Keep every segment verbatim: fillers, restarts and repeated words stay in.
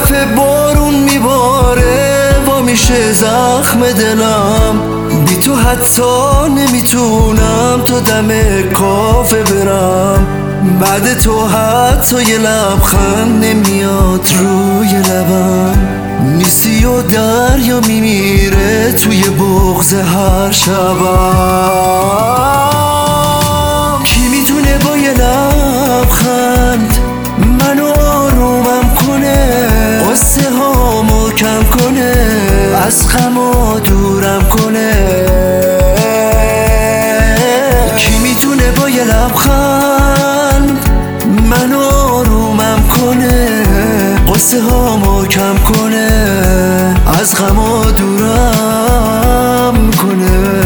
دفعه بارون میباره و میشه زخم دلم، بی تو حتی نمیتونم تا دم کافه برم. بعد تو حتی یه لبخند نمیاد روی لبم، نیستی و دریا میمیره توی بغض هر شبم. کی میتونه با یه لبخند منو آرومم کنه، قصه هامو کم کنه، از غمو دورم کنه؟ کی میتونه با یه لبخند منو آرومم کنه، قصه هامو کم کنه، از غمو دورم کنه؟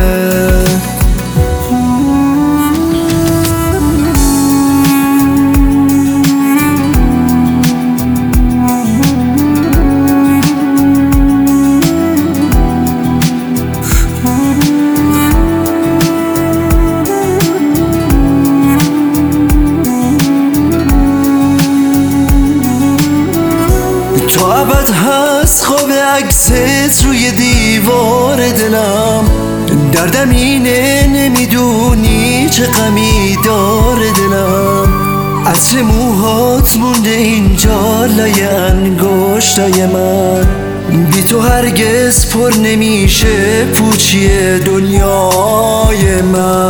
تو ابد هست خواب عکست روی دیوار دلم، دردم اینه نمیدونی چه غمی داره دلم. از چه موهات مونده اینجا لای انگشتای من، بی تو هرگز پر نمیشه پوچی دنیای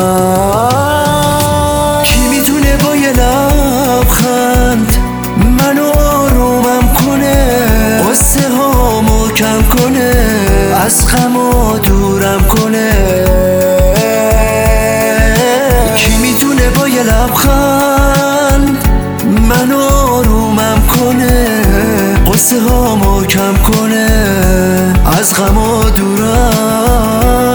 من. کی میتونه با یه لبخند منو آرومم کنه، قصه هامو کم کنه، از غمو دورم کنه؟ کی میتونه با یه لبخند منو آرومم کنه، قصه هامو کم کنه، از غمو دورم